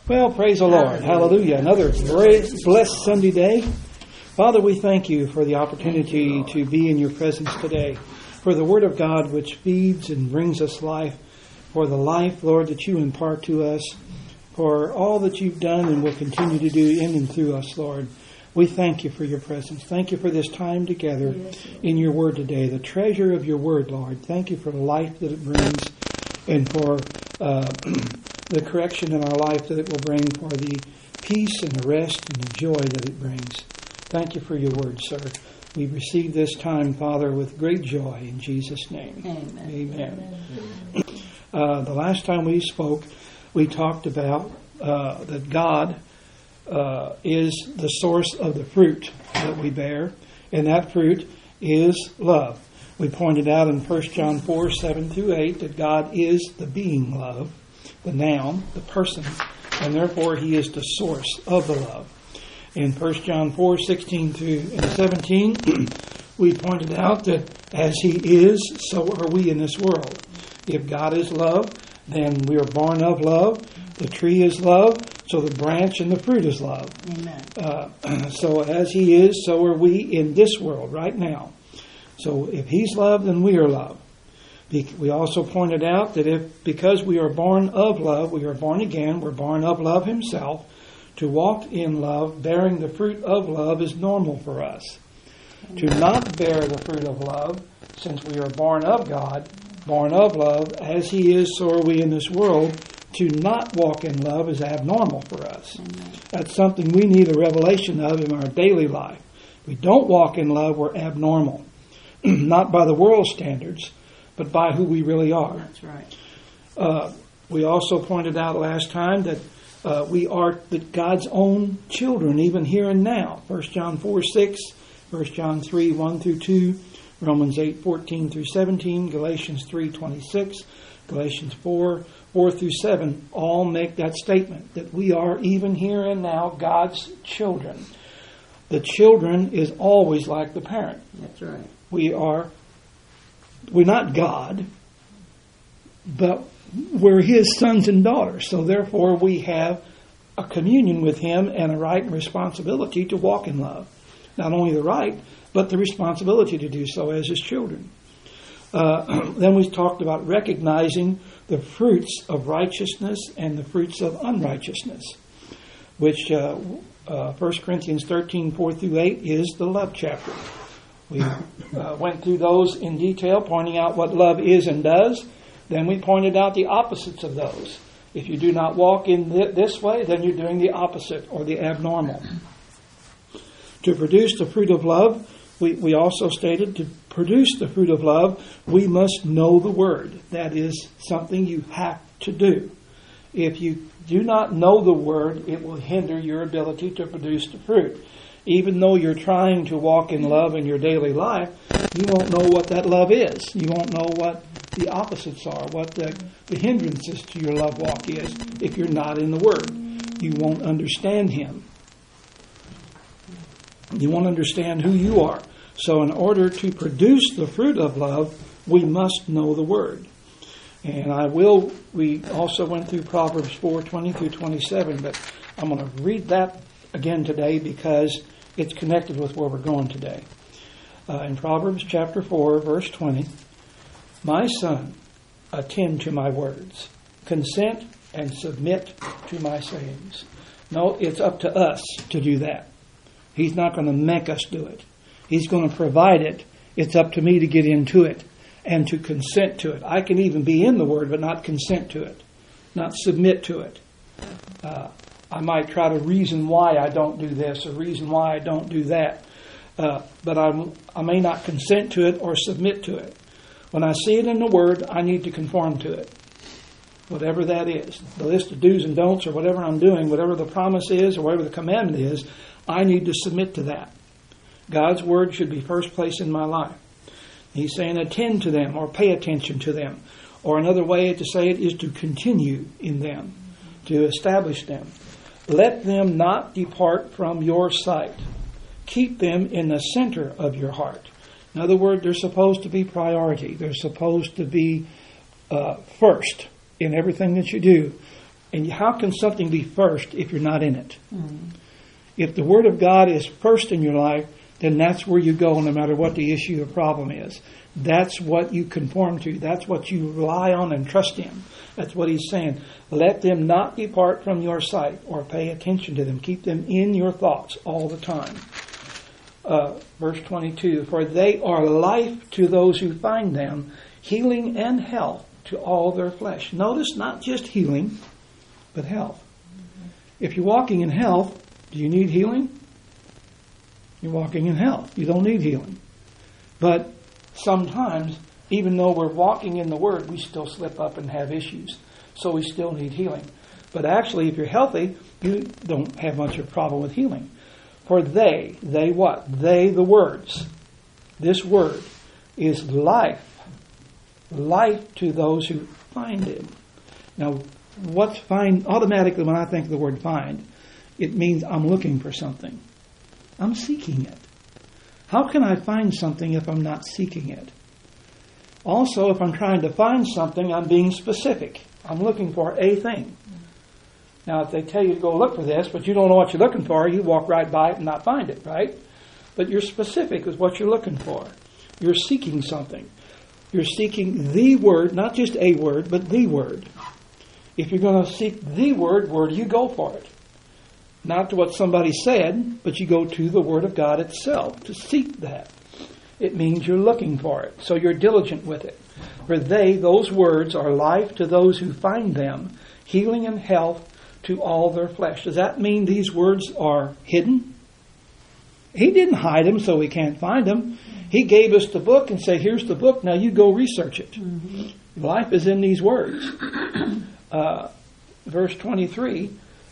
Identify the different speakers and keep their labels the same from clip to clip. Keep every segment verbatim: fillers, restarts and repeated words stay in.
Speaker 1: Well, praise the Lord. Hallelujah. Another great, blessed Sunday day. Father, we thank you for the opportunity to be in your presence today, for the Word of God which feeds and brings us life, for the life, Lord, that you impart to us, for all that you've done and will continue to do in and through us, Lord. We thank you for your presence. Thank you for this time together in your Word today, the treasure of your Word, Lord. Thank you for the life that it brings and for uh, the correction in our life that it will bring, for the peace and the rest and the joy that it brings. Thank you for your Word, sir. We receive this time, Father, with great joy in Jesus' name.
Speaker 2: Amen.
Speaker 1: Amen. Amen. Uh, the last time we spoke, we talked about uh, that God uh, is the source of the fruit that we bear, and that fruit is love. We pointed out in First John four, seven through eight that God is the being love, the noun, the person, and therefore He is the source of the love. In First John four, sixteen through seventeen, we pointed out that as He is, so are we in this world. If God is love, then we are born of love. The tree is love, so the branch and the fruit is love.
Speaker 2: Amen.
Speaker 1: Uh, so as He is, so are we in this world right now. So if He's love, then we are love. We also pointed out that if because we are born of love, we are born again, we're born of love Himself, to walk in love, bearing the fruit of love is normal for us. To not bear the fruit of love, since we are born of God, born of love, as He is, so are we in this world, to not walk in love is abnormal for us. Amen. That's something we need a revelation of in our daily life. If we don't walk in love, we're abnormal. Not by the world's standards, but by who we really are.
Speaker 2: That's right.
Speaker 1: Uh, we also pointed out last time that uh, we are the God's own children, even here and now. First John four, six, First John three, one through two, Romans eight, fourteen through seventeen, Galatians three, twenty-six, Galatians four, four through seven, all make that statement that we are even here and now God's children. The children is always like the parent.
Speaker 2: That's right.
Speaker 1: We are, we're not God, but we're His sons and daughters. So therefore we have a communion with Him and a right and responsibility to walk in love. Not only the right, but the responsibility to do so as His children. Uh, then we talked about recognizing the fruits of righteousness and the fruits of unrighteousness, which uh, uh, First Corinthians thirteen, four through eight is the love chapter. We uh, went through those in detail, pointing out what love is and does. Then we pointed out the opposites of those. If you do not walk in th- this way, then you're doing the opposite or the abnormal. To produce the fruit of love, we, we also stated to produce the fruit of love, we must know the Word. That is something you have to do. If you do not know the Word, it will hinder your ability to produce the fruit. Even though you're trying to walk in love in your daily life, you won't know what that love is. You won't know what the opposites are, what the, the hindrances to your love walk is if you're not in the Word. You won't understand Him. You won't understand who you are. So in order to produce the fruit of love, we must know the Word. And I will, we also went through Proverbs four, twenty through twenty-seven, but I'm going to read that again today because it's connected with where we're going today. Uh, in Proverbs chapter four, verse twenty, my son, attend to my words, consent and submit to my sayings. No, it's up to us to do that. He's not going to make us do it. He's going to provide it. It's up to me to get into it and to consent to it. I can even be in the Word, but not consent to it, not submit to it. Uh, I might try to reason why I don't do this or reason why I don't do that, uh, but I'm, I may not consent to it or submit to it. When I see it in the Word, I need to conform to it, whatever that is. The list of do's and don'ts or whatever I'm doing, whatever the promise is or whatever the commandment is, I need to submit to that. God's Word should be first place in my life. He's saying attend to them or pay attention to them. Or another way to say it is to continue in them, to establish them. Let them not depart from your sight. Keep them in the center of your heart. In other words, they're supposed to be priority. They're supposed to be uh, first in everything that you do. And how can something be first if you're not in it? Mm-hmm. If the Word of God is first in your life, then that's where you go no matter what the issue or problem is. That's what you conform to. That's what you rely on and trust in. That's what he's saying. Let them not depart from your sight, or pay attention to them. Keep them in your thoughts all the time. Uh, verse twenty-two, for they are life to those who find them, healing and health to all their flesh. Notice, not just healing, but health. Mm-hmm. If you're walking in health, do you need healing? You're walking in health. You don't need healing. But sometimes, even though we're walking in the Word, we still slip up and have issues. So we still need healing. But actually, if you're healthy, you don't have much of a problem with healing. For they, they what? They, the words. This Word is life. Life to those who find it. Now, what's find? Automatically, when I think of the word find, it means I'm looking for something. I'm seeking it. How can I find something if I'm not seeking it? Also, if I'm trying to find something, I'm being specific. I'm looking for a thing. Now, if they tell you to go look for this, but you don't know what you're looking for, you walk right by it and not find it, right? But you're specific with what you're looking for. You're seeking something. You're seeking the word, not just a word, but the word. If you're going to seek the word, where do you go for it? Not to what somebody said, but you go to the Word of God itself to seek that. It means you're looking for it, so you're diligent with it. For they, those words, are life to those who find them, healing and health to all their flesh. Does that mean these words are hidden? He didn't hide them so we can't find them. He gave us the book and said, here's the book, now you go research it. Mm-hmm. Life is in these words. Uh, verse twenty-three,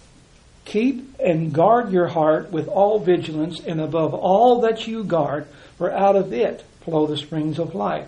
Speaker 1: keep and guard your heart with all vigilance, and above all that you guard, for out of it flow the springs of life.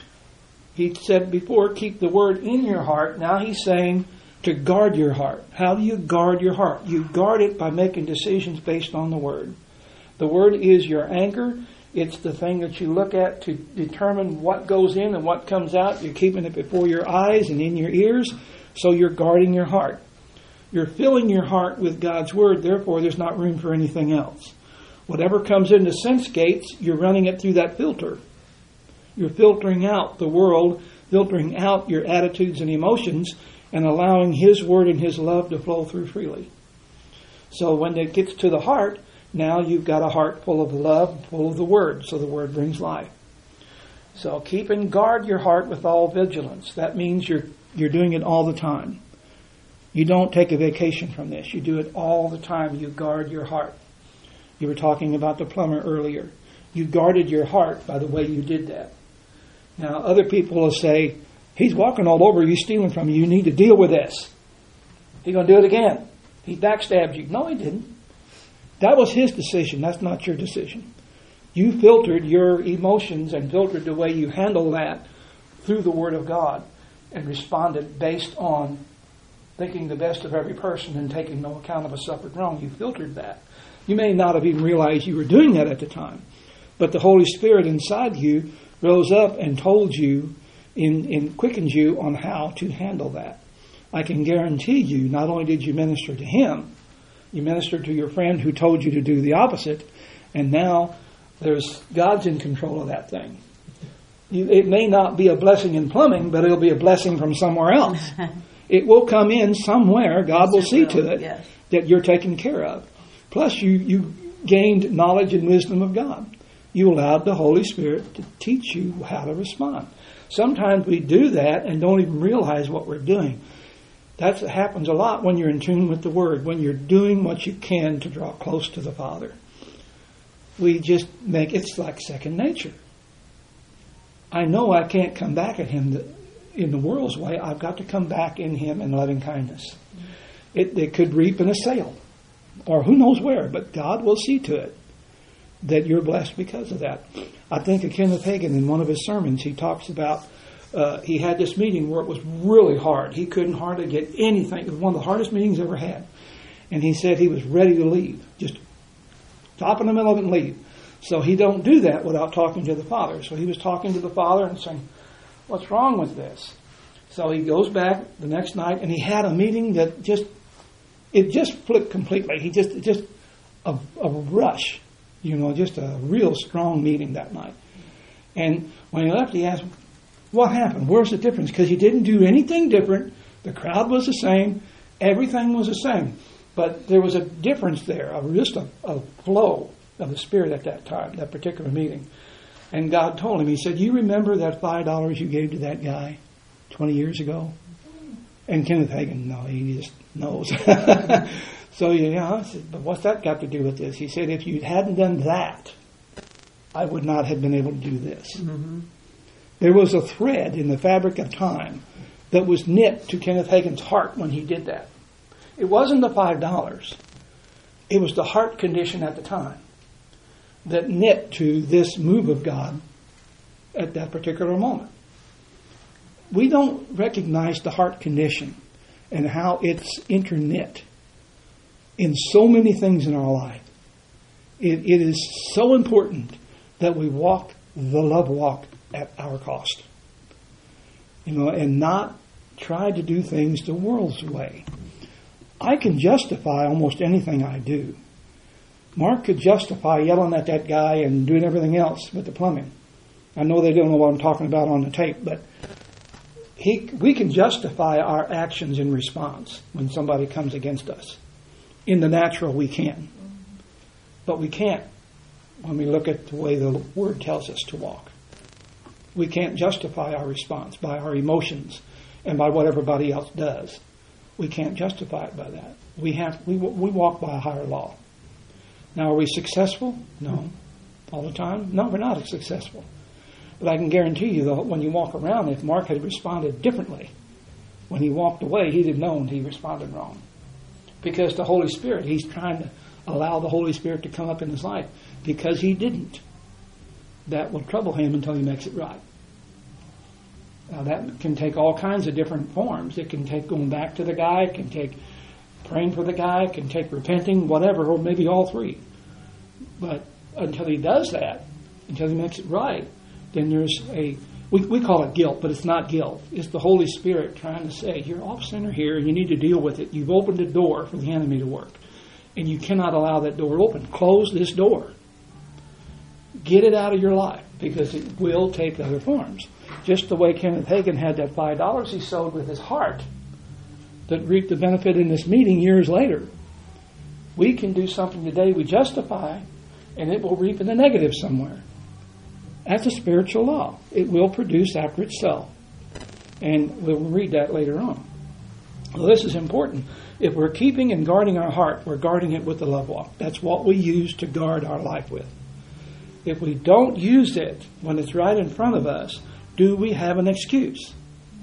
Speaker 1: He said before, keep the word in your heart. Now he's saying to guard your heart. How do you guard your heart? You guard it by making decisions based on the word. The word is your anchor. It's the thing that you look at to determine what goes in and what comes out. You're keeping it before your eyes and in your ears, so you're guarding your heart. You're filling your heart with God's Word, therefore there's not room for anything else. Whatever comes into sense gates, you're running it through that filter. You're filtering out the world, filtering out your attitudes and emotions, and allowing His Word and His love to flow through freely. So when it gets to the heart, now you've got a heart full of love, full of the Word, so the Word brings life. So keep and guard your heart with all vigilance. That means you're you're doing it all the time. You don't take a vacation from this. You do it all the time. You guard your heart. You were talking about the plumber earlier. You guarded your heart by the way you did that. Now, other people will say, he's walking all over you, stealing from you. You need to deal with this. He's going to do it again. He backstabbed you. No, he didn't. That was his decision. That's not your decision. You filtered your emotions and filtered the way you handle that through the Word of God and responded based on thinking the best of every person and taking no account of a suffered wrong. You filtered that. You may not have even realized you were doing that at the time, but the Holy Spirit inside you rose up and told you, in, in quickened you on how to handle that. I can guarantee you, not only did you minister to him, you ministered to your friend who told you to do the opposite, and now there's God's in control of that thing. You, it may not be a blessing in plumbing, but it'll be a blessing from somewhere else. It will come in somewhere. God will see to it yes. that you're taken care of. Plus, you, you gained knowledge and wisdom of God. You allowed the Holy Spirit to teach you how to respond. Sometimes we do that and don't even realize what we're doing. That happens a lot when you're in tune with the Word, when you're doing what you can to draw close to the Father. We just make it's like second nature. I know I can't come back at Him in the world's way. I've got to come back in Him in loving kindness. It, it could reap in a sale, or who knows where, but God will see to it that you're blessed because of that. I think of Kenneth Hagin in one of his sermons. He talks about uh, he had this meeting where it was really hard. He couldn't hardly get anything. It was one of the hardest meetings he ever had. And he said he was ready to leave. Just stop in the middle of it and leave. So he don't do that without talking to the Father. So he was talking to the Father and saying, what's wrong with this? So he goes back the next night, and he had a meeting that just, it just flipped completely. He just, just a, a rush, you know, just a real strong meeting that night. And when he left, he asked, what happened? Where's the difference? Because he didn't do anything different. The crowd was the same. Everything was the same. But there was a difference there, a, just a, a flow of the Spirit at that time, that particular meeting. And God told him, he said, you remember that five dollars you gave to that guy twenty years ago? And Kenneth Hagin, no, he just knows. So, yeah, I said, but what's that got to do with this? He said, if you hadn't done that, I would not have been able to do this. Mm-hmm. There was a thread in the fabric of time that was knit to Kenneth Hagin's heart when he did that. It wasn't the five dollars. It was the heart condition at the time that knit to this move of God at that particular moment. We don't recognize the heart condition and how it's interknit in so many things in our life. It, it is so important that we walk the love walk at our cost, you know, and not try to do things the world's way. I can justify almost anything I do. Mark could justify yelling at that guy and doing everything else with the plumbing. I know they don't know what I'm talking about on the tape, but he, we can justify our actions in response when somebody comes against us. In the natural, we can. But we can't when we look at the way the Word tells us to walk. We can't justify our response by our emotions and by what everybody else does. We can't justify it by that. We have we we walk by a higher law. Now, are we successful? No. All the time? No, we're not successful. But I can guarantee you that when you walk around, if Mark had responded differently, when he walked away, he'd have known he responded wrong. Because the Holy Spirit, he's trying to allow the Holy Spirit to come up in his life. Because he didn't, that will trouble him until he makes it right. Now, that can take all kinds of different forms. It can take going back to the guy. It can take praying for the guy. It can take repenting, whatever, or maybe all three. But until he does that, until he makes it right, then there's a, we, we call it guilt, but it's not guilt. It's the Holy Spirit trying to say, you're off center here, and you need to deal with it. You've opened a door for the enemy to work, and you cannot allow that door open. Close this door. Get it out of your life, because it will take other forms. Just the way Kenneth Hagin had that five dollars he sowed with his heart that reaped the benefit in this meeting years later. We can do something today we justify, and it will reap in the negative somewhere. That's a spiritual law. It will produce after itself. And we'll read that later on. Well, this is important. If we're keeping and guarding our heart, we're guarding it with the love walk. That's what we use to guard our life with. If we don't use it when it's right in front of us, do we have an excuse?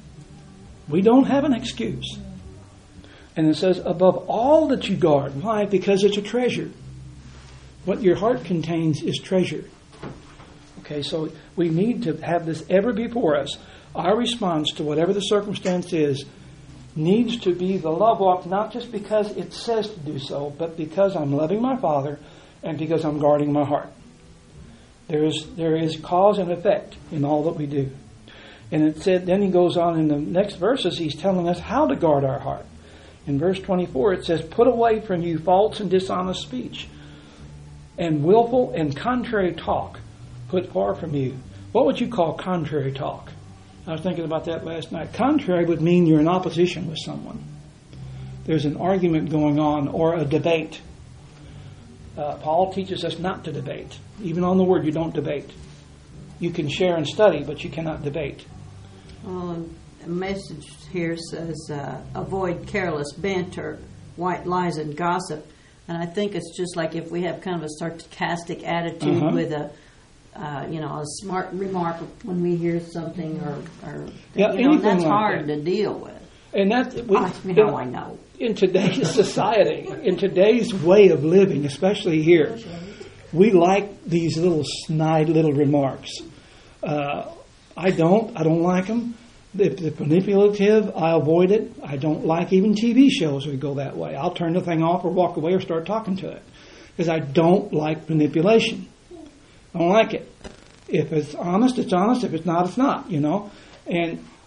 Speaker 1: We don't have an excuse. And it says, above all that you guard. Why? Because it's a treasure. What your heart contains is treasure. Okay, so we need to have this ever before us. Our response to whatever the circumstance is needs to be the love walk, not just because it says to do so, but because I'm loving my Father and because I'm guarding my heart. There is there is cause and effect in all that we do. And it said, then he goes on in the next verses, he's telling us how to guard our heart. In verse twenty-four, it says, put away from you false and dishonest speech, and willful and contrary talk put far from you. What would you call contrary talk? I was thinking about that last night. Contrary would mean you're in opposition with someone. There's an argument going on or a debate. Uh, Paul teaches us not to debate. Even on the Word, you don't debate. You can share and study, but you cannot debate.
Speaker 2: Well, a message here says, uh, avoid careless banter, white lies, and gossip. And I think it's just like if we have kind of a sarcastic attitude uh-huh. with a, uh, you know, a smart remark when we hear something, or, or
Speaker 1: yeah,
Speaker 2: you know, that's
Speaker 1: like
Speaker 2: hard
Speaker 1: that.
Speaker 2: to deal with.
Speaker 1: And that we,
Speaker 2: Ask me how I know.
Speaker 1: In today's society, in today's way of living, especially here, we like these little snide little remarks. Uh, I don't. I don't like them. If they're manipulative, I avoid it. I don't like even T V shows that go that way. I'll turn the thing off or walk away or start talking to it. Because I don't like manipulation. I don't like it. If it's honest, it's honest. If it's not, it's not, you know. And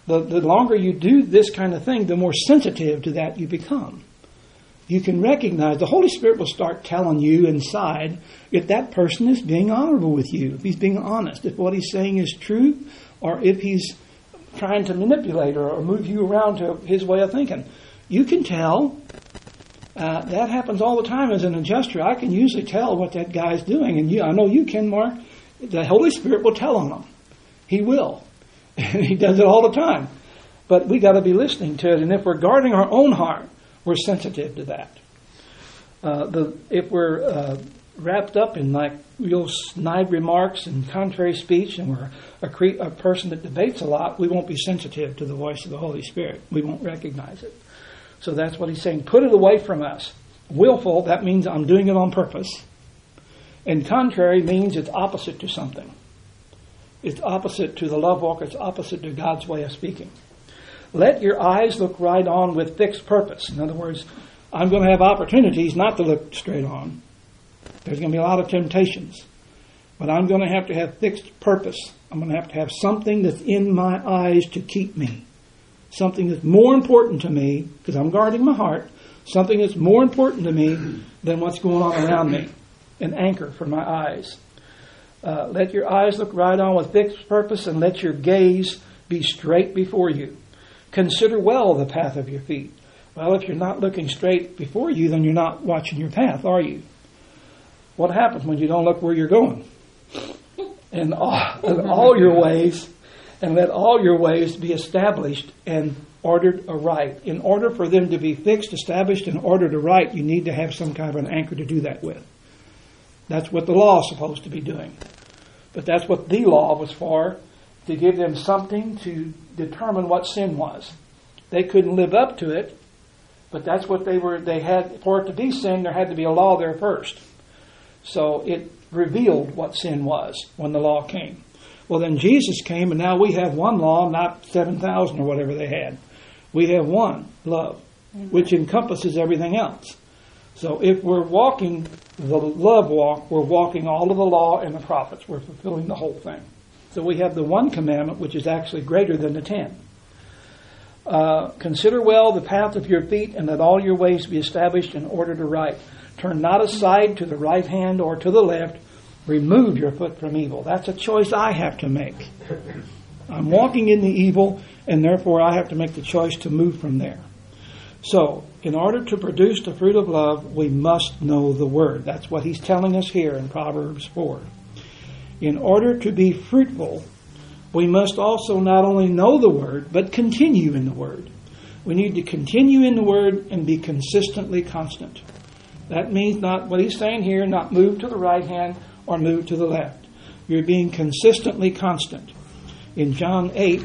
Speaker 1: The, the longer you do this kind of thing, the more sensitive to that you become. You can recognize, the Holy Spirit will start telling you inside if that person is being honorable with you, if he's being honest, if what he's saying is true, or if he's trying to manipulate or, or move you around to his way of thinking. You can tell. Uh, that happens all the time as an adjuster. I can usually tell what that guy's doing. And you, I know you can, Mark. The Holy Spirit will tell on them. He will. And he does it all the time. But we got to be listening to it. And if we're guarding our own heart, we're sensitive to that. Uh, the, if we're uh, wrapped up in like real snide remarks and contrary speech, and we're a, cre- a person that debates a lot, we won't be sensitive to the voice of the Holy Spirit. We won't recognize it. So that's what he's saying. Put it away from us. Willful, that means I'm doing it on purpose. And contrary means it's opposite to something. It's opposite to the love walk. It's opposite to God's way of speaking. Let your eyes look right on with fixed purpose. In other words, I'm going to have opportunities not to look straight on. There's going to be a lot of temptations. But I'm going to have to have fixed purpose. I'm going to have to have something that's in my eyes to keep me. Something that's more important to me, because I'm guarding my heart, something that's more important to me than what's going on around me. An anchor for my eyes. Uh, let your eyes look right on with fixed purpose, and let your gaze be straight before you. Consider well the path of your feet. Well, if you're not looking straight before you, then you're not watching your path, are you? What happens when you don't look where you're going? In all, in all your ways, and let all your ways be established and ordered aright. In order for them to be fixed, established, and ordered aright, you need to have some kind of an anchor to do that with. That's what the law is supposed to be doing. But that's what the law was for, to give them something to determine what sin was. They couldn't live up to it, but that's what they were. They had, for it to be sin, there had to be a law there first. So it revealed what sin was when the law came. Well, then Jesus came, and now we have one law, not seven thousand or whatever they had. We have one, love, which encompasses everything else. So if we're walking the love walk, we're walking all of the law and the prophets. We're fulfilling the whole thing. So we have the one commandment, which is actually greater than the ten. Uh, Consider well the path of your feet, and let all your ways be established and ordered aright. Turn not aside to the right hand or to the left. Remove your foot from evil. That's a choice I have to make. I'm walking in the evil, and therefore I have to make the choice to move from there. So, in order to produce the fruit of love, we must know the Word. That's what he's telling us here in Proverbs four. In order to be fruitful, we must also not only know the Word, but continue in the Word. We need to continue in the Word and be consistently constant. That means not, what he's saying here, not move to the right hand or move to the left. You're being consistently constant. In John eight,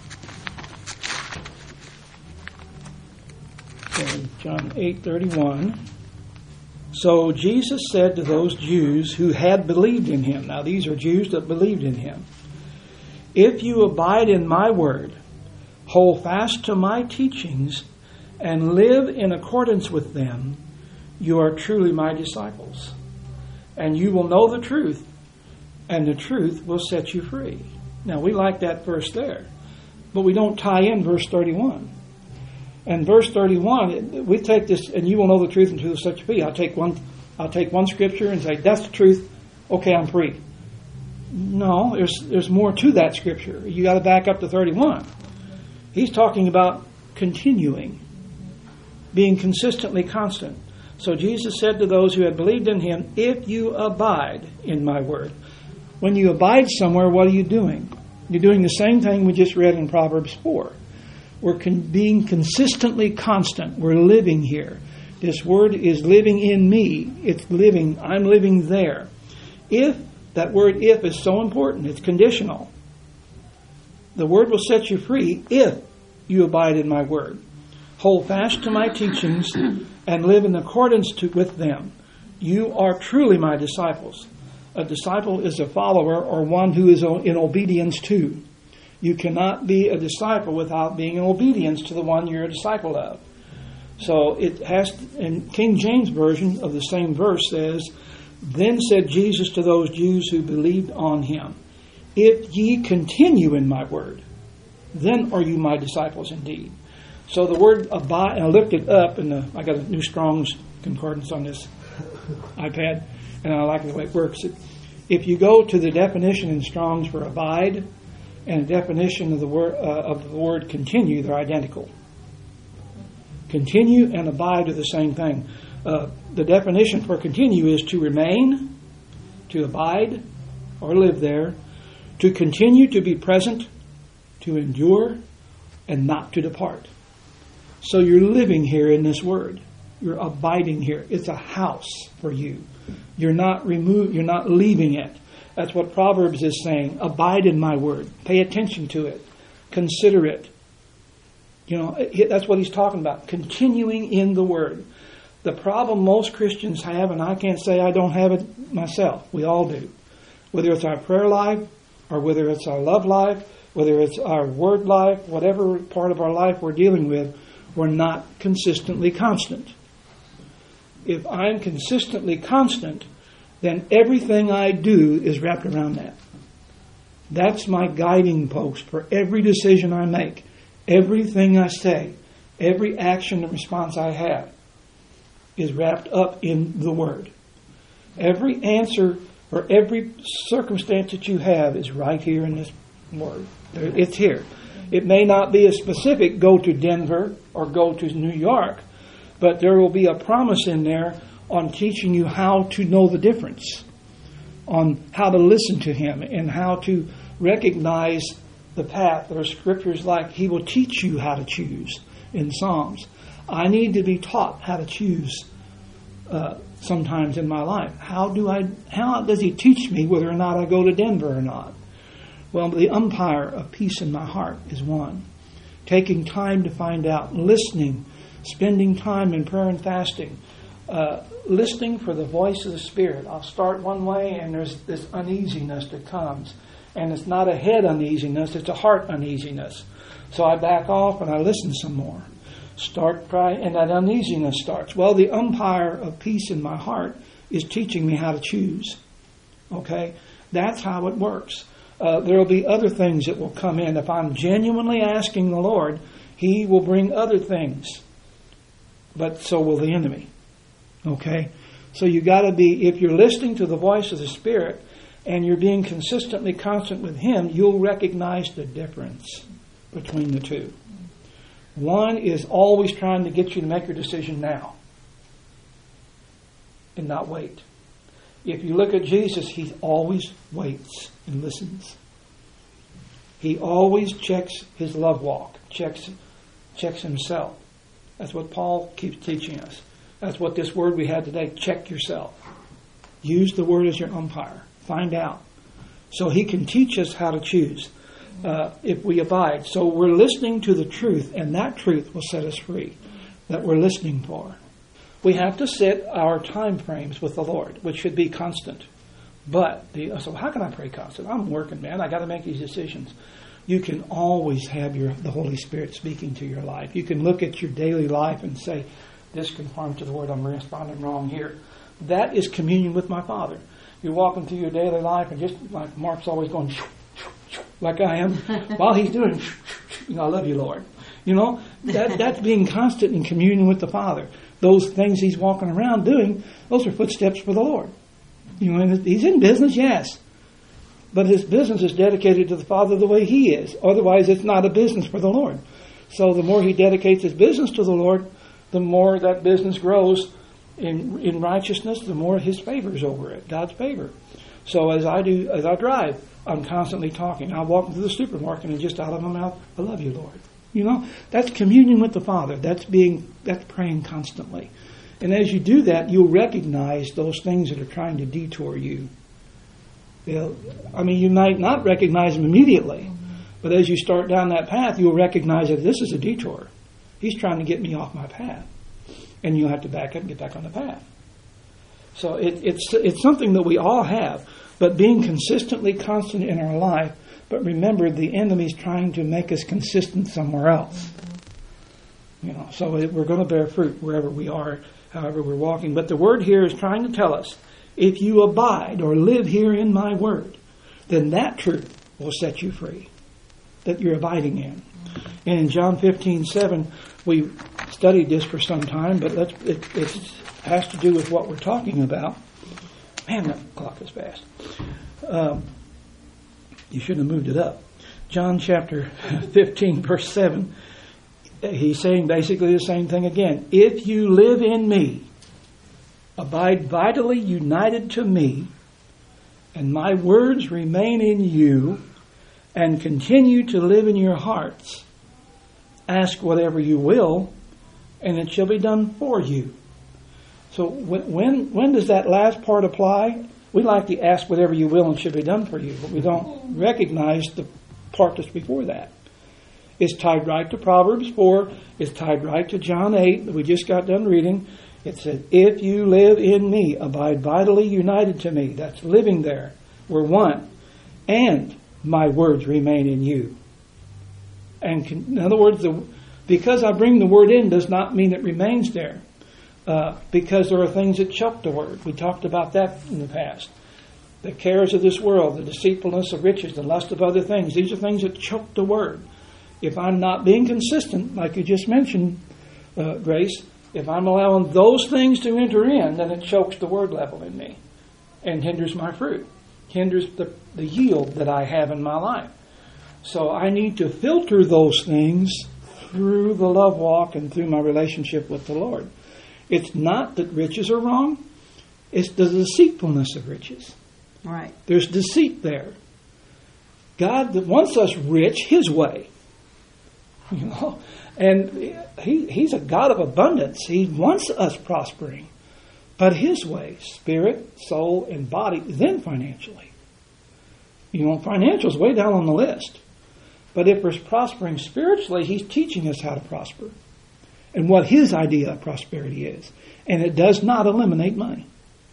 Speaker 1: John eight thirty-one, so Jesus said to those Jews who had believed in him, now these are Jews that believed in him, if you abide in my word, hold fast to my teachings, and live in accordance with them, you are truly my disciples. And you will know the truth, and the truth will set you free. Now, we like that verse there, but we don't tie in verse thirty-one. And verse thirty-one, we take this, and you will know the truth, and the truth will set you free. I'll take one, I'll take one scripture and say, that's the truth. Okay, I'm free. No, there's there's more to that scripture. You got to back up to thirty-one. He's talking about continuing, being consistently constant. So Jesus said to those who had believed in him, if you abide in my word. When you abide somewhere, what are you doing? You're doing the same thing we just read in Proverbs four. We're con- being consistently constant. We're living here. This word is living in me. It's living. I'm living there. If, that word if is so important. It's conditional. The word will set you free if you abide in my word. Hold fast to my teachings and live in accordance to, with them. You are truly my disciples. A disciple is a follower or one who is in obedience to. You cannot be a disciple without being in obedience to the one you're a disciple of. So it has, in King James Version of the same verse says, then said Jesus to those Jews who believed on him, if ye continue in my word. then are you my disciples indeed. So the word abide, and I looked it up, and the, I got a new Strong's Concordance on this iPad, and I like the way it works. If you go to the definition in Strong's for abide and the definition of the word uh, of the word continue, they're identical. Continue and abide are the same thing. Uh, the definition for continue is to remain, to abide, or live there, to continue to be present, to endure, and not to depart. So you're living here in this word. You're abiding here. It's a house for you. You're not removed. You're not leaving it. That's what Proverbs is saying. Abide in my word. Pay attention to it. Consider it. You know, that's what he's talking about. Continuing in the word. The problem most Christians have, and I can't say I don't have it myself. We all do. Whether it's our prayer life, or whether it's our love life, whether it's our word life, whatever part of our life we're dealing with, we're not consistently constant. If I'm consistently constant, then everything I do is wrapped around that. That's my guiding post for every decision I make, everything I say, every action and response I have is wrapped up in the Word. Every answer or every circumstance that you have is right here in this Word. It's here. It may not be a specific go to Denver or go to New York, but there will be a promise in there on teaching you how to know the difference, on how to listen to Him and how to recognize the path. There are scriptures like He will teach you how to choose in Psalms. I need to be taught how to choose uh, sometimes in my life. How do I? How does He teach me whether or not I go to Denver or not? Well, the umpire of peace in my heart is one. Taking time to find out, listening, spending time in prayer and fasting, uh, listening for the voice of the Spirit. I'll start one way and there's this uneasiness that comes. And it's not a head uneasiness, it's a heart uneasiness. So I back off and I listen some more. Start crying, and that uneasiness starts. Well, the umpire of peace in my heart is teaching me how to choose. Okay? That's how it works. Uh, there will be other things that will come in. If I'm genuinely asking the Lord, He will bring other things. But so will the enemy. Okay? So you got to be, if you're listening to the voice of the Spirit and you're being consistently constant with Him, you'll recognize the difference between the two. One is always trying to get you to make your decision now and not wait. If you look at Jesus, He always waits and listens. He always checks His love walk, checks, checks Himself. That's what Paul keeps teaching us. That's what this word we had today, check yourself. Use the word as your umpire. Find out. So He can teach us how to choose uh, if we abide. So we're listening to the truth, and that truth will set us free that we're listening for. We have to set our time frames with the Lord, which should be constant. But, the, so how can I pray constant? I'm working, man. I got to make these decisions. You can always have your the Holy Spirit speaking to your life. You can look at your daily life and say, this conforms to the Word. I'm responding wrong here. That is communion with my Father. You're walking through your daily life, and just like Mark's always going, like I am, while he's doing, you know, I love you, Lord. You know, that that's being constant in communion with the Father. Those things he's walking around doing, those are footsteps for the Lord. You know, and he's in business, yes. But his business is dedicated to the Father the way he is. Otherwise, it's not a business for the Lord. So the more he dedicates his business to the Lord, the more that business grows in in righteousness, the more his favor is over it, God's favor. So as I do, as I drive, I'm constantly talking. I walk into the supermarket and just out of my mouth, I love you, Lord. You know, that's communion with the Father. That's being, that's praying constantly. And as you do that, you'll recognize those things that are trying to detour you. You know, I mean, you might not recognize them immediately, but as you start down that path, you'll recognize that this is a detour. He's trying to get me off my path. And you'll have to back up and get back on the path. So it, it's it's something that we all have, but being consistently constant in our life. But remember, the enemy's trying to make us consistent somewhere else. You know, so we're going to bear fruit wherever we are, however we're walking. But the word here is trying to tell us, if you abide or live here in my word, then that truth will set you free. that you're abiding in. And in John fifteen seven, we studied this for some time, but let's, it, it has to do with what we're talking about. Man, that clock is fast. Um, you shouldn't have moved it up. John chapter fifteen, verse seven, he's saying basically the same thing again. If you live in me, abide vitally united to me, and my words remain in you, and continue to live in your hearts, ask whatever you will, and it shall be done for you. So when when does that last part apply? We like to ask whatever you will and it shall be done for you, but we don't recognize the part that's before that. It's tied right to Proverbs four. It's tied right to John eight that we just got done reading. It said, if you live in me, abide vitally united to me. That's living there. We're one. And my words remain in you. And can, in other words, the, because I bring the word in does not mean it remains there. Uh, because there are things that choke the word. We talked about that in the past. The cares of this world, the deceitfulness of riches, the lust of other things. These are things that choke the word. If I'm not being consistent, like you just mentioned, uh, Grace, if I'm allowing those things to enter in, then it chokes the word level in me and hinders my fruit, hinders the, the yield that I have in my life. So I need to filter those things through the love walk and through my relationship with the Lord. It's not that riches are wrong. It's the deceitfulness of riches.
Speaker 2: Right.
Speaker 1: There's deceit there. God wants us rich His way. You know, and he, He's a God of abundance. He wants us prospering. But His way, spirit, soul, and body, then financially. You know, financial's way down on the list. But if we're prospering spiritually, He's teaching us how to prosper and what His idea of prosperity is. And it does not eliminate money.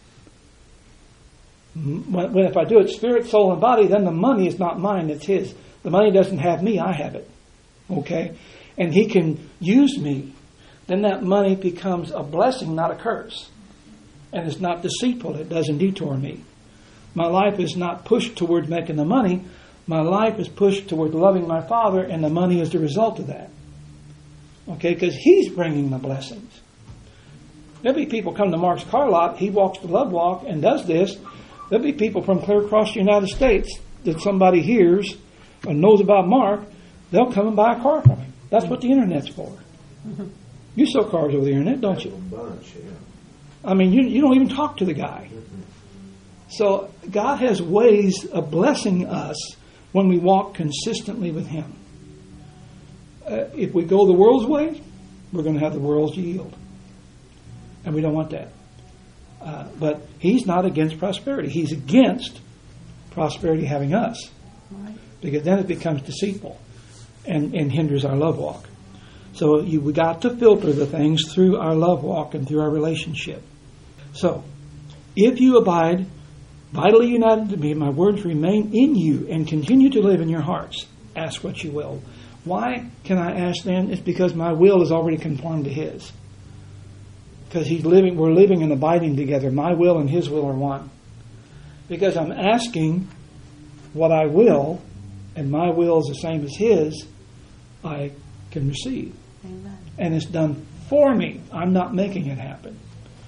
Speaker 1: When, when if I do it spirit, soul, and body, then the money is not mine, it's His. The money doesn't have me, I have it. Okay? And He can use me. Then that money becomes a blessing, not a curse. And it's not deceitful. It doesn't detour me. My life is not pushed toward making the money. My life is pushed toward loving my Father, and the money is the result of that. Okay? Because He's bringing the blessings. There'll be people come to Mark's car lot. He walks the love walk and does this. There'll be people from clear across the United States that somebody hears or knows about Mark. They'll come and buy a car from him. That's what the Internet's for. Mm-hmm. You sell cars over the Internet, don't you?
Speaker 3: A bunch, yeah.
Speaker 1: I mean, you, you don't even talk to the guy. Mm-hmm. So God has ways of blessing us when we walk consistently with Him. Uh, if we go the world's way, we're going to have the world's yield. And we don't want that. Uh, but He's not against prosperity. He's against prosperity having us. Right. Because then it becomes deceitful and, and hinders our love walk. So you, we got to filter the things through our love walk and through our relationship. So, if you abide vitally united to me, my words remain in you and continue to live in your hearts. Ask what you will. Why can I ask then? It's because my will is already conformed to His. Because He's living, we're living and abiding together. My will and His will are one. Because I'm asking what I will, and my will is the same as His, I can receive.
Speaker 2: Amen.
Speaker 1: And it's done for me. I'm not making it happen.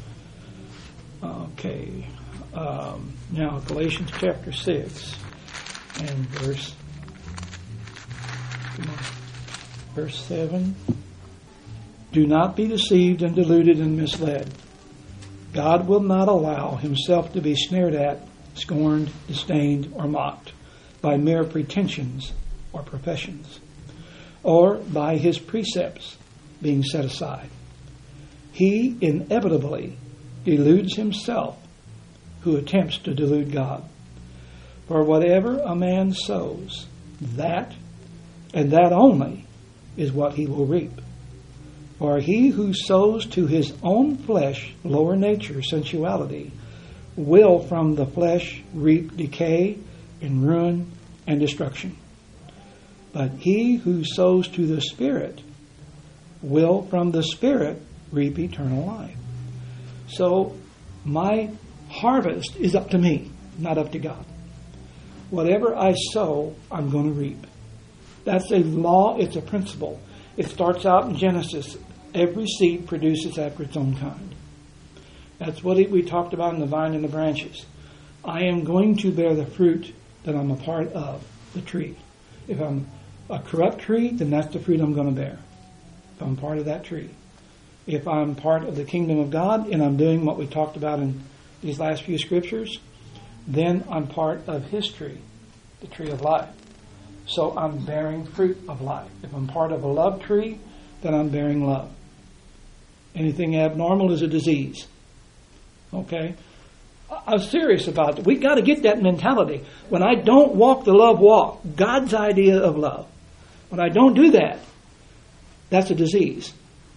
Speaker 1: Okay. Um, now, Galatians chapter six and verse, come on, verse seven. Do not be deceived and deluded and misled. God will not allow Himself to be snared at, scorned, disdained, or mocked by mere pretensions or professions, or by His precepts being set aside. He inevitably deludes himself who attempts to delude God. For whatever a man sows, that, and that only, is what he will reap. For he who sows to his own flesh, lower nature, sensuality, will from the flesh reap decay and ruin and destruction. But he who sows to the Spirit will from the Spirit reap eternal life. So my harvest is up to me, not up to God. Whatever I sow, I'm going to reap. That's a law. It's a principle. It starts out in Genesis. Every seed produces after its own kind. That's what we talked about in the vine and the branches. I am going to bear the fruit that I'm a part of, the tree. If I'm a corrupt tree, then that's the fruit I'm going to bear. If I'm part of that tree. If I'm part of the kingdom of God and I'm doing what we talked about in these last few scriptures, then I'm part of His tree, the tree of life. So I'm bearing fruit of life. If I'm part of a love tree, then I'm bearing love. Anything abnormal is a disease. Okay? I'm serious about it. We've got to get that mentality. When I don't walk the love walk, God's idea of love, when I don't do that, that's a disease.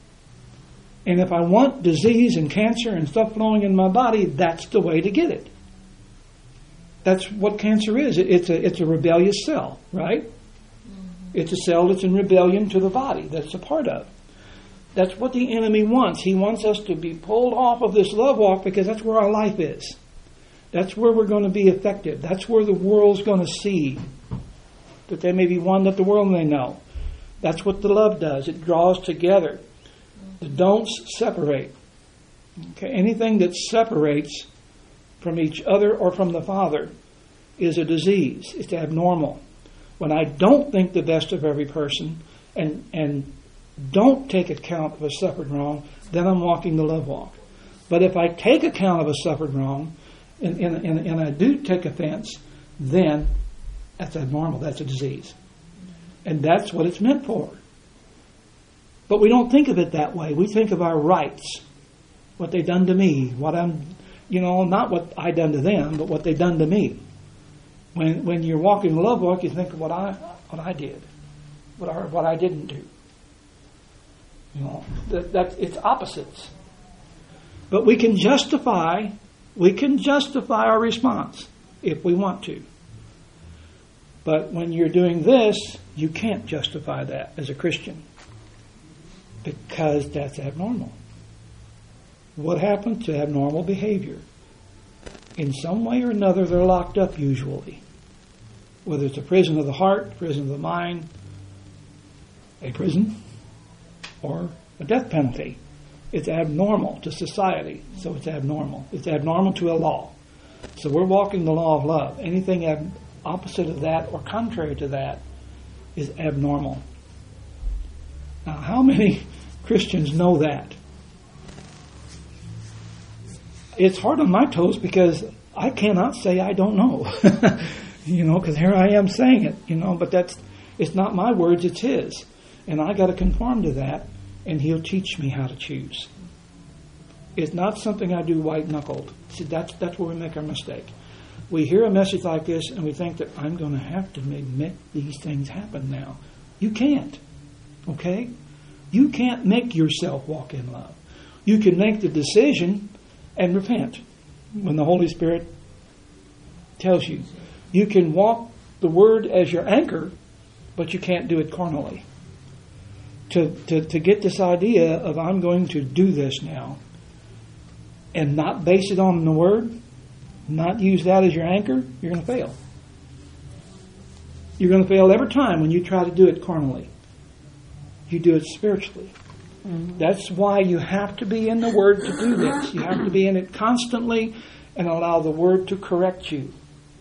Speaker 1: And if I want disease and cancer and stuff flowing in my body, that's the way to get it. That's what cancer is. It's a it's a rebellious cell, right? Mm-hmm. It's a cell that's in rebellion to the body that's a part of. That's what the enemy wants. He wants us to be pulled off of this love walk because that's where our life is. That's where we're going to be effective. That's where the world's going to see that they may be one that the world may know. That's what the love does. It draws together. The don'ts separate. Okay, anything that separates from each other or from the Father is a disease. It's abnormal. When I don't think the best of every person and and don't take account of a suffered wrong, then I'm walking the love walk. But if I take account of a suffered wrong and, and, and, and I do take offense, then that's abnormal. That's a disease. And that's what it's meant for. But we don't think of it that way. We think of our rights, what they've done to me, what I'm, you know, not what I done to them, but what they've done to me. When when you're walking the love walk, you think of what I what I did, what I what I didn't do. You know, that that it's opposites. But we can justify we can justify our response if we want to. But when you're doing this, you can't justify that as a Christian. Because that's abnormal. What happened to abnormal behavior? In some way or another, they're locked up usually. Whether it's a prison of the heart, prison of the mind, a prison, or a death penalty. It's abnormal to society, so it's abnormal. It's abnormal to a law. So we're walking the law of love. Anything ab- opposite of that or contrary to that is abnormal. Now, how many Christians know that? It's hard on my toes because I cannot say I don't know. You know, because here I am saying it, you know, but that's, it's not my words, it's His. And I got to conform to that, and He'll teach me how to choose. It's not something I do white-knuckled. See, that's, that's where we make our mistake. We hear a message like this, and we think that I'm going to have to make, make these things happen now. You can't, okay? You can't make yourself walk in love. You can make the decision and repent when the Holy Spirit tells you. You can walk the Word as your anchor, but you can't do it carnally. To, to, to get this idea of I'm going to do this now and not base it on the Word, not use that as your anchor, you're going to fail. You're going to fail every time when you try to do it carnally. You do it spiritually. Mm-hmm. That's why you have to be in the Word to do this. You have to be in it constantly and allow the Word to correct you.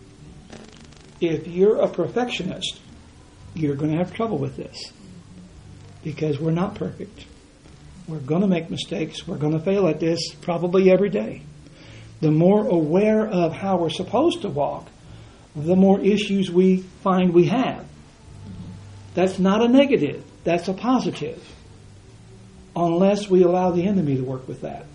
Speaker 1: If you're a perfectionist, you're going to have trouble with this because we're not perfect. We're going to make mistakes. We're going to fail at this probably every day. The more aware of how we're supposed to walk, the more issues we find we have. That's not a negative. That's a positive. Unless we allow the enemy to work with that.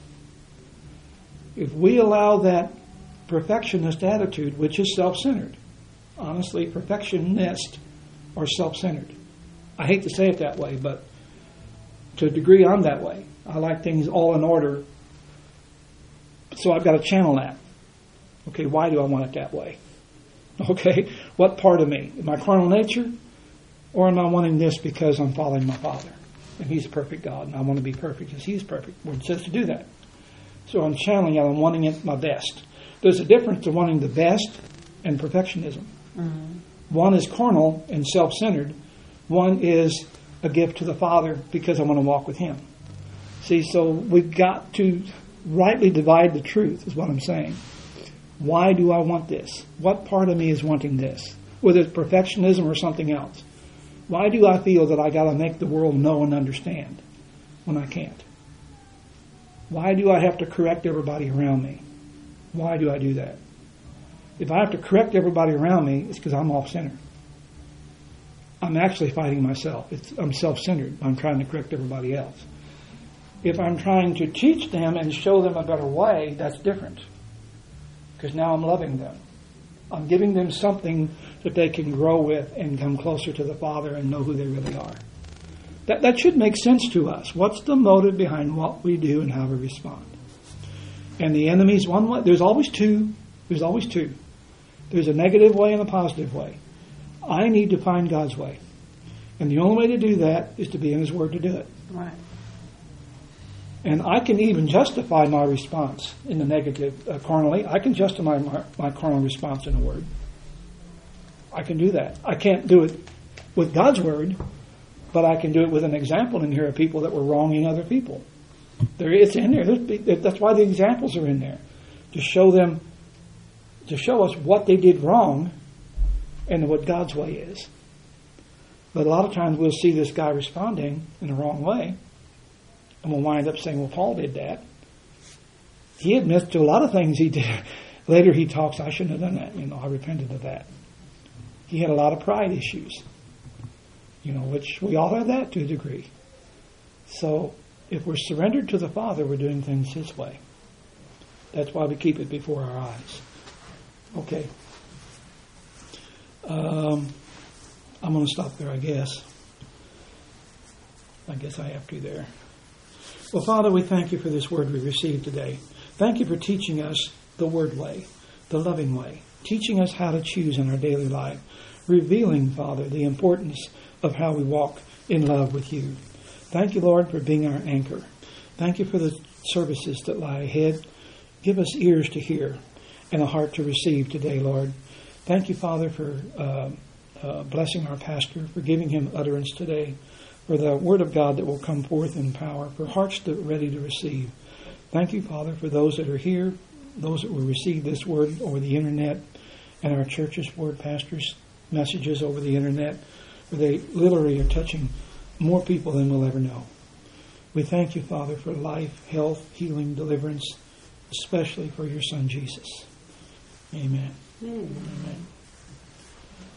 Speaker 1: If we allow that perfectionist attitude, which is self-centered, honestly, perfectionists are self-centered. I hate to say it that way, but to a degree I'm that way. I like things all in order. So I've got to channel that. Okay, why do I want it that way? Okay, what part of me? My carnal nature? Or am I wanting this because I'm following my Father? And He's a perfect God, and I want to be perfect as He's perfect. The Word says to do that. So I'm channeling it, I'm wanting it my best. There's a difference to wanting the best and perfectionism. Mm-hmm. One is carnal and self-centered. One is a gift to the Father because I want to walk with Him. See, so we've got to rightly divide the truth, is what I'm saying. Why do I want this? What part of me is wanting this? Whether it's perfectionism or something else. Why do I feel that I got to make the world know and understand when I can't? Why do I have to correct everybody around me? Why do I do that? If I have to correct everybody around me, it's because I'm off-center. I'm actually fighting myself. It's, I'm self-centered. I'm trying to correct everybody else. If I'm trying to teach them and show them a better way, that's different. Because now I'm loving them. I'm giving them something that they can grow with and come closer to the Father and know who they really are. That, that should make sense to us. What's the motive behind what we do and how we respond? And the enemy's one way. There's always two. There's always two. There's a negative way and a positive way. I need to find God's way. And the only way to do that is to be in His Word to do it.
Speaker 2: Right.
Speaker 1: And I can even justify my response in the negative uh, carnally. I can justify my, my carnal response in the Word. I can do that. I can't do it with God's Word, but I can do it with an example in here of people that were wronging other people. There, it's in there. There's, that's why the examples are in there. To show them, to show us what they did wrong and what God's way is. But a lot of times we'll see this guy responding in the wrong way, and we'll wind up saying, well, Paul did that. He admits to a lot of things he did. Later he talks, I shouldn't have done that. You know, I repented of that. He had a lot of pride issues, you know, which we all have that to a degree. So if we're surrendered to the Father, we're doing things His way. That's why we keep it before our eyes. Okay. Um, I'm going to stop there, I guess. I guess I have to there. Well, Father, we thank You for this word we received today. Thank You for teaching us the word way, the loving way, teaching us how to choose in our daily life, revealing, Father, the importance of how we walk in love with You. Thank You, Lord, for being our anchor. Thank You for the services that lie ahead. Give us ears to hear and a heart to receive today, Lord. Thank You, Father, for uh, uh, blessing our pastor, for giving him utterance today, for the word of God that will come forth in power, for hearts that are ready to receive. Thank You, Father, for those that are here, those that will receive this word over the internet, and our church's word pastors' messages over the internet, where they literally are touching more people than we'll ever know. We thank You, Father, for life, health, healing, deliverance, especially for Your Son, Jesus. Amen.
Speaker 2: Amen.
Speaker 1: Amen.